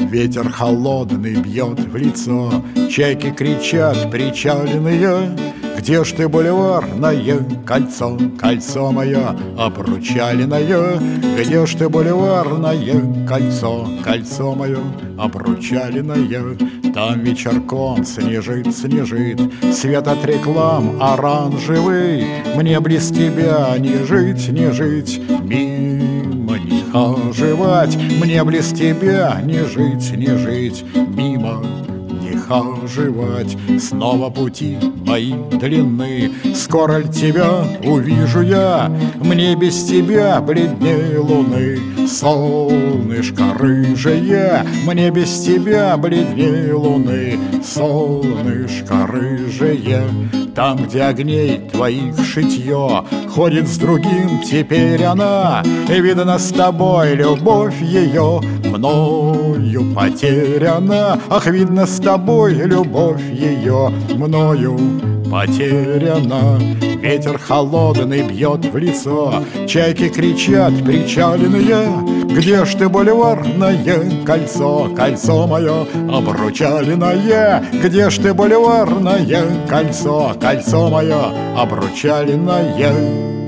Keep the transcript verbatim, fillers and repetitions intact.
Ветер холодный бьет в лицо, чайки кричат причаленные. Где ж ты, бульварное кольцо, кольцо мое обручаленное? Где ж ты, бульварное кольцо, кольцо мое обручаленное? Там вечерком снежит, снежит, свет от реклам оранжевый. Мне близ тебя не жить, не жить, мимо не хаживать. Мне близ тебя не жить, не жить, мимо не хаживать. Снова пути мои длинны, скоро ль тебя увижу я? Мне без тебя бледнее луны, солнышко рыжее. Мне без тебя бледнее луны, солнышко рыжее. Там, где огней твоих шитье ходит с другим теперь она, и видно с тобой любовь ее мною потеряна. Ах, видно с тобой любовь ее мною потеряна. Ветер холодный бьет в лицо, чайки кричат причаленные. Где ж ты, бульварное кольцо, кольцо мое обручаленное? Где ж ты, бульварное кольцо, кольцо мое обручаленное?